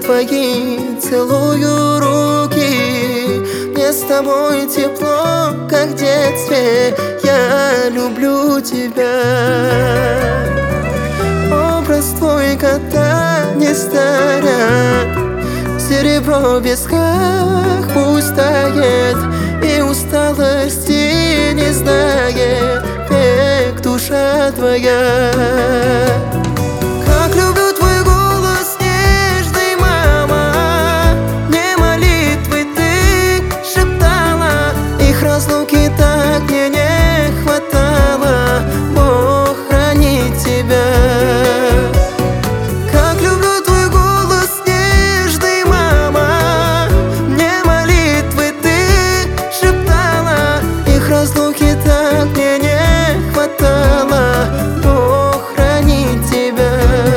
твои, целую руки. Мне с тобой тепло, как в детстве. Я люблю тебя. Образ твой кота не старят. Серебро в висках пусть тает, и усталости не знает век душа твоя. Как люблю твой голос нежный, мама. Мне молитвы ты шептала, их разлуки так мне не хватало. Бог хранит тебя. Как люблю твой голос нежный, мама. Мне молитвы ты шептала, их разлуки так мне не хватало. Бог хранит тебя.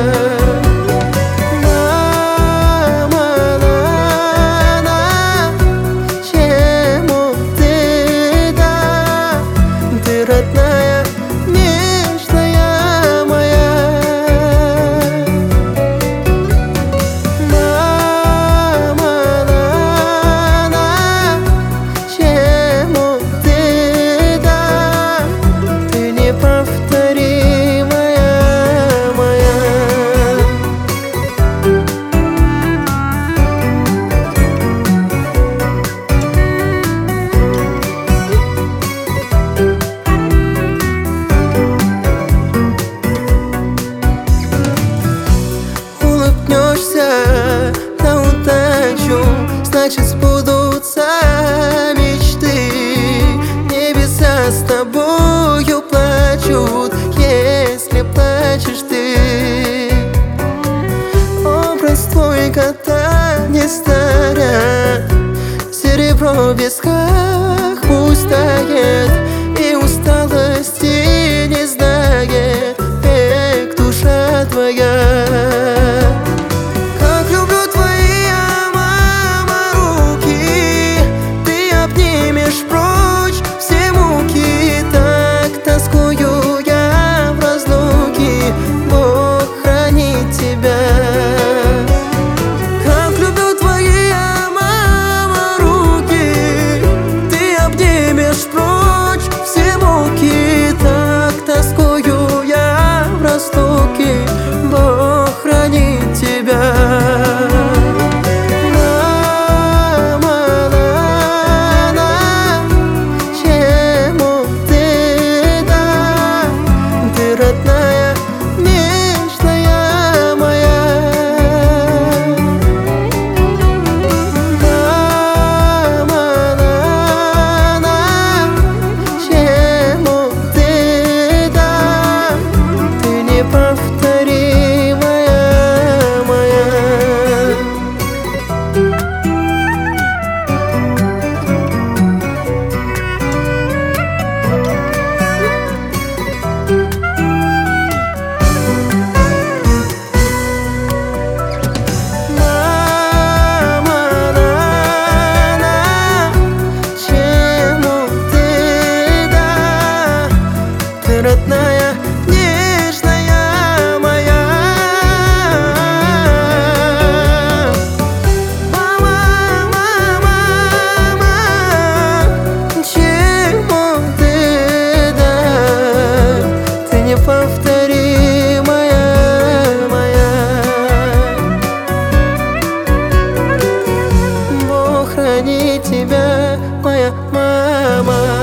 Родная, нежная моя. Мама, чему ты, да, ты неповторимая моя. На удачу, значит сбудутся мечты. Небеса с тобою плачут, если плачешь ты. Образ твой кота не старят. Серебро в висках пусть тает, и усталости не знает век душа твоя. Бог хранит тебя. Мама, чему ты, да, ты родная, нежная моя. Мама, чему ты, да, ты не повтори. Родная, нежная моя. Мама, чему ты, да, ты неповторимая моя. Бог хранит тебя, моя мама.